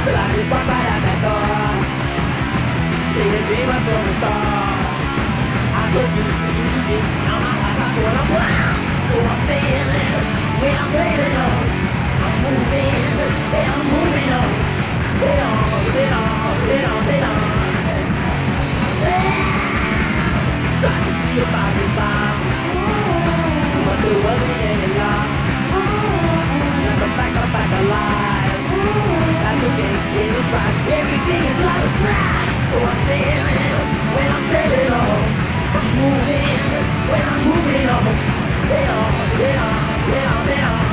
But I just walk right out that door, thinking dream up from the start. I told you now my heart got what I'm wild. So I'm feeling, when I'm feeling on. I'm moving, and I'm moving on. Get on, get on, get on, get on. Try to see if I can find, but there wasn't any love. Never back alive. That's okay, it is right. Everything is like a strike. So I'm sailing when I'm sailing on. I'm moving when I'm moving on. Get on, get on, get on, get on.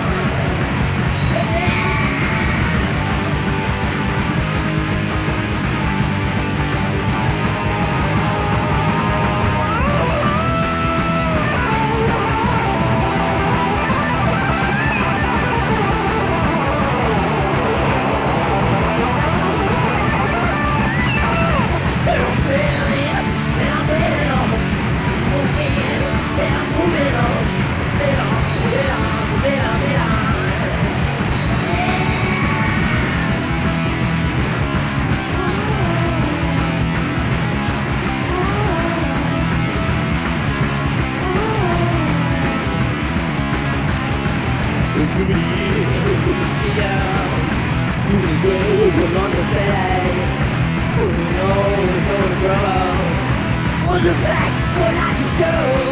The fact what I can show.